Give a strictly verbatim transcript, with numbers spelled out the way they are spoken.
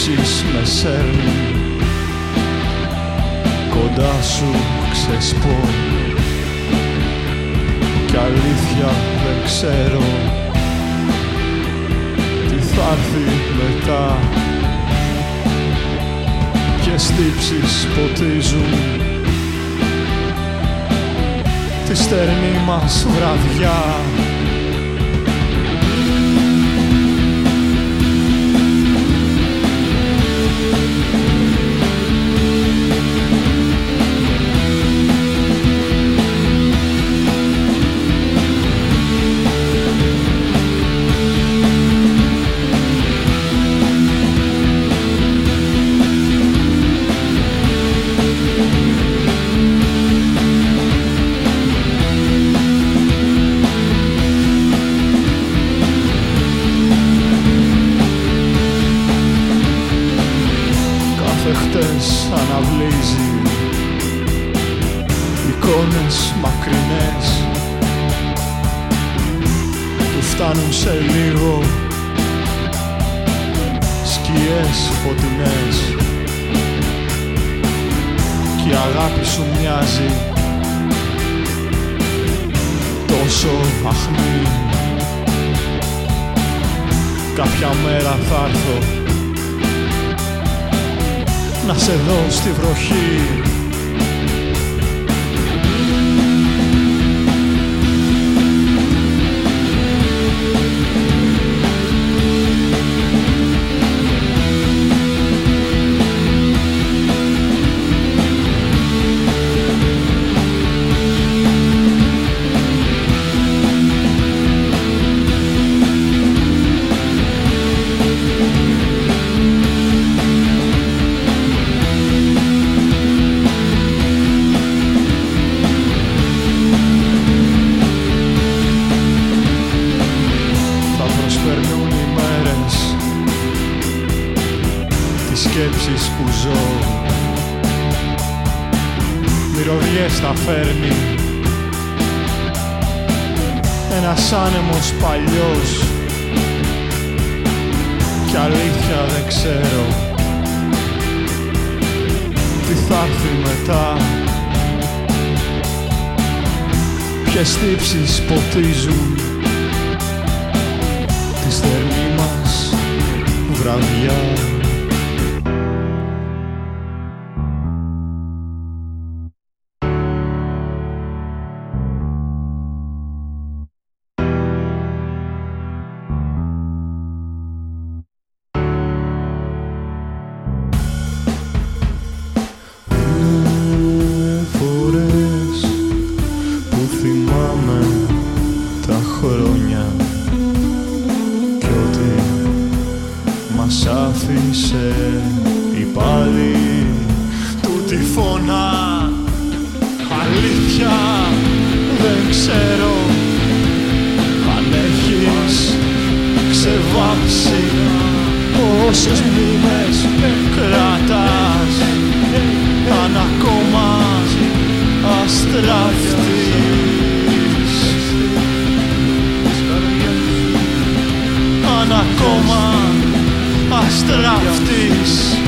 σκέψεις με σέρνουν, κοντά σου ξεσπώ κι αλήθεια δεν ξέρω τι θα έρθει μετά. Ποιες τύψεις ποτίζουν τη στερνή μας βραδιά. Χτες αναβλύζει εικόνες μακρινές, του φτάνουν σε λίγο σκιές φωτεινές κι η αγάπη σου μοιάζει τόσο αχμή. Κάποια μέρα θα έρθω να σε δω στη βροχή. Σκέψεις που ζω, μυρωδιές θα φέρνει ένας άνεμος παλιός κι αλήθεια δεν ξέρω τι θα έρθει μετά. Ποιες τύψεις ποτίζουν τη στερνή μας βραδιά. Θυμάμαι τα χρόνια κι ό,τι μας άφησε η πάλι του τυφώνα. Αλήθεια δεν ξέρω αν έχεις ξεβάψει όσες μνήμες κρατάς, αν ακόμα αστράφτης, αν ακόμα αστράφτης.